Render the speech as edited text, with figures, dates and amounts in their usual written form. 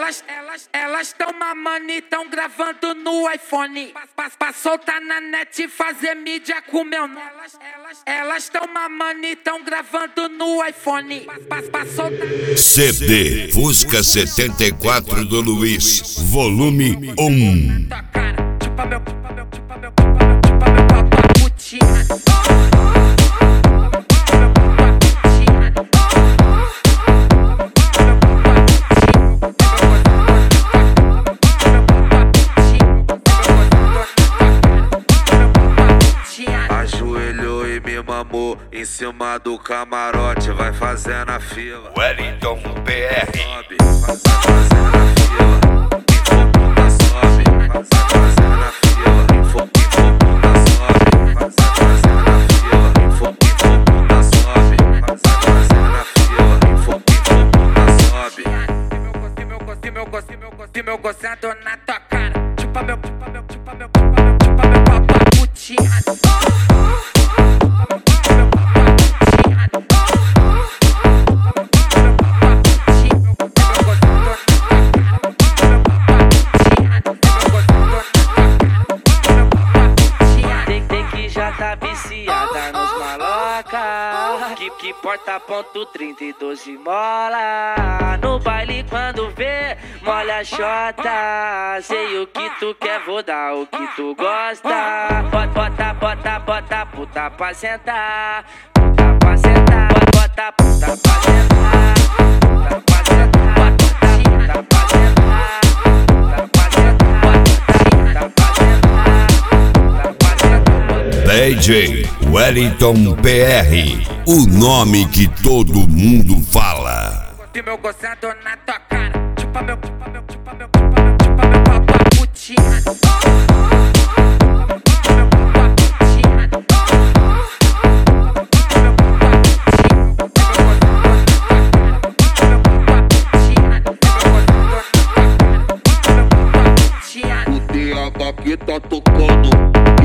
Elas tão mamando e tão gravando no iPhone. Pra soltar na net e fazer mídia com meu nome. Elas tão mamando e tão gravando no iPhone. Pra soltar. CD Fusca 74 do Luiz, volume 1. Chupa meu paputinha. Ajoelhou e me mamou em cima do camarote, vai fazendo a fila. Wellington PR. Sobe, fazendo a fila. Infobunda sobe, fazendo a fila. Infobunda sobe, fazendo a fila. Infobunda sobe, fazendo a fila. Infobunda sobe. Meu gozado na tua cara. Chupa meu paputinha. Já tá viciada nos maloca, que porta ponto 30 e 12 mola. No baile quando vê, molha a xota. Sei o que tu quer, vou dar o que tu gosta. Bota puta pra sentar. Puta pra sentar. Bota puta pra sentar. Puta pra sentar. Bota puta pra sentar. Puta pra sentar. Puta pra sentar. DJ Wellington PR, o nome que todo mundo fala. Meu gozado na tua cara. Chupa meu paputinha. O DH que tá tocando.